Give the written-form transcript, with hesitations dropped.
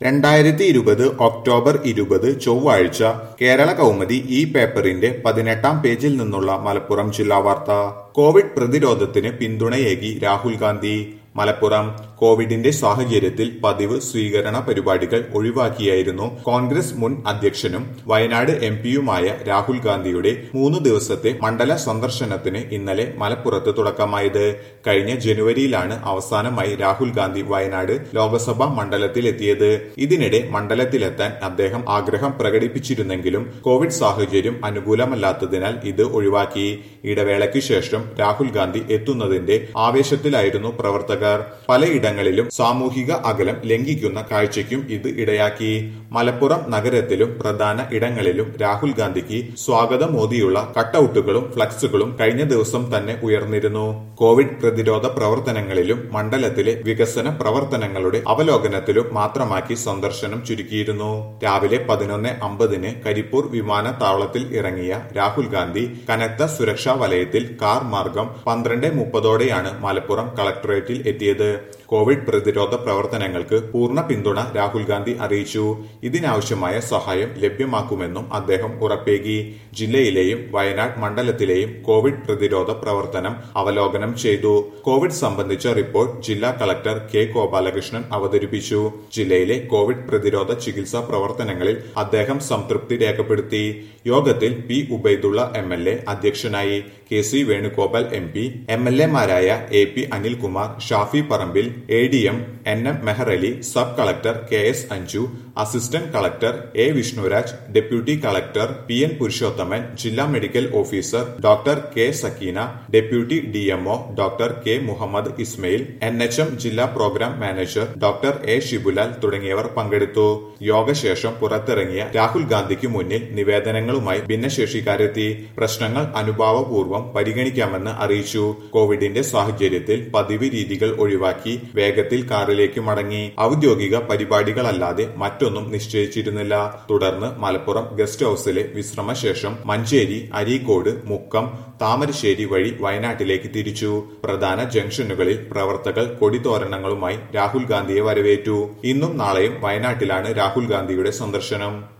2020 October 20 ചൊവ്വാഴ്ച കേരള കൗമുദി ഈ പേപ്പറിന്റെ 18-ാം പേജിൽ നിന്നുള്ള മലപ്പുറം ജില്ലാ വാർത്ത. കോവിഡ് പ്രതിരോധത്തിന് പിന്തുണയേകി രാഹുൽ ഗാന്ധി. മലപ്പുറം. കോവിഡിന്റെ സാഹചര്യത്തിൽ പതിവ് സ്വീകരണ പരിപാടികൾ ഒഴിവാക്കിയായിരുന്നു കോൺഗ്രസ് മുൻ അധ്യക്ഷനും വയനാട് എംപിയുമായ രാഹുൽ ഗാന്ധിയുടെ 3 ദിവസത്തെ മണ്ഡല സന്ദർശനത്തിന് ഇന്നലെ മലപ്പുറത്ത് തുടക്കമായത്. കഴിഞ്ഞ ജനുവരിയിലാണ് അവസാനമായി രാഹുൽ ഗാന്ധി വയനാട് ലോക്സഭാ മണ്ഡലത്തിലെത്തിയത്. ഇതിനിടെ മണ്ഡലത്തിലെത്താൻ അദ്ദേഹം ആഗ്രഹം പ്രകടിപ്പിച്ചിരുന്നെങ്കിലും കോവിഡ് സാഹചര്യം അനുകൂലമല്ലാത്തതിനാൽ ഇത് ഒഴിവാക്കി. ഇടവേളയ്ക്ക് ശേഷം രാഹുൽ ഗാന്ധി എത്തുന്നതിന്റെ ആവേശത്തിലായിരുന്നു പ്രവർത്തകർ. പലയിടങ്ങളിലും സാമൂഹിക അകലം ലംഘിക്കുന്ന കാഴ്ചയ്ക്കും ഇത് ഇടയാക്കി. മലപ്പുറം നഗരത്തിലും പ്രധാന ഇടങ്ങളിലും രാഹുൽ ഗാന്ധിക്ക് സ്വാഗതമോദിയുള്ള കട്ടൌട്ടുകളും ഫ്ലക്സുകളും കഴിഞ്ഞ ദിവസം തന്നെ ഉയർന്നിരുന്നു. കോവിഡ് പ്രതിരോധ പ്രവർത്തനങ്ങളിലും മണ്ഡലത്തിലെ വികസന പ്രവർത്തനങ്ങളുടെ അവലോകനത്തിലും മാത്രമാക്കി സന്ദർശനം ചുരുക്കിയിരുന്നു. രാവിലെ 11:50 കരിപ്പൂർ വിമാനത്താവളത്തിൽ ഇറങ്ങിയ രാഹുൽ ഗാന്ധി കനത്ത സുരക്ഷാ വലയത്തിൽ കാർ മാർഗം 12:30 മലപ്പുറം കളക്ടറേറ്റിൽ എത്തിയത്. കോവിഡ് പ്രതിരോധ പ്രവർത്തനങ്ങൾക്ക് പൂർണ്ണ പിന്തുണ രാഹുൽ ഗാന്ധി അറിയിച്ചു. ഇതിനാവശ്യമായ സഹായം ലഭ്യമാക്കുമെന്നും അദ്ദേഹം ഉറപ്പേകി. ജില്ലയിലെയും വയനാട് മണ്ഡലത്തിലെയും കോവിഡ് പ്രതിരോധ പ്രവർത്തനം അവലോകനം ചെയ്തു. കോവിഡ് സംബന്ധിച്ച റിപ്പോർട്ട് ജില്ലാ കളക്ടർ കെ ഗോപാലകൃഷ്ണൻ അവതരിപ്പിച്ചു. ജില്ലയിലെ കോവിഡ് പ്രതിരോധ ചികിത്സാ പ്രവർത്തനങ്ങളിൽ അദ്ദേഹം സംതൃപ്തി രേഖപ്പെടുത്തി. യോഗത്തിൽ പി ഉബൈദുള്ള MLA അധ്യക്ഷനായി. KC വേണുഗോപാൽ MP, MLA-മാരായ AP Anilkumar, Shafi Parambil, ADM NM Meharali, sub collector KS Anju, assistant collector A Vishnuraj, deputy collector PN Purushothaman, ജില്ലാ medical officer doctor K Sakeena, deputy DMO doctor K Muhammad Ismail, NHM ജില്ലാ programme manager doctor A Shibulal തുടങ്ങിയവർ പങ്കെടുത്തു. യോഗശേഷം പുറത്തിറങ്ങിയ രാഹുൽ ഗാന്ധിക്ക് മുന്നിൽ നിവേദനങ്ങളുമായി ഭിന്നശേഷിക്കാരെത്തി. പ്രശ്നങ്ങൾ അനുഭാവപൂർവ്വം പരിഗണിക്കാമെന്ന് അറിയിച്ചു. കോവിഡിന്റെ സാഹചര്യത്തിൽ പതിവ് രീതികൾ ഒഴിവാക്കി വേഗത്തിൽ കാറിലേക്ക് മടങ്ങി. ഔദ്യോഗിക പരിപാടികളല്ലാതെ മറ്റൊന്നും നിശ്ചയിച്ചിരുന്നില്ല. തുടർന്ന് മലപ്പുറം ഗസ്റ്റ് ഹൌസിലെ വിശ്രമശേഷം മഞ്ചേരി, അരീക്കോട്, മുക്കം, താമരശ്ശേരി വഴി വയനാട്ടിലേക്ക് തിരിച്ചു. പ്രധാന ജംഗ്ഷനുകളിൽ പ്രവർത്തകർ കൊടിതോരണങ്ങളുമായി രാഹുൽ ഗാന്ധിയെ വരവേറ്റു. ഇന്നും നാളെയും വയനാട്ടിലാണ് രാഹുൽ ഗാന്ധിയുടെ സന്ദർശനം.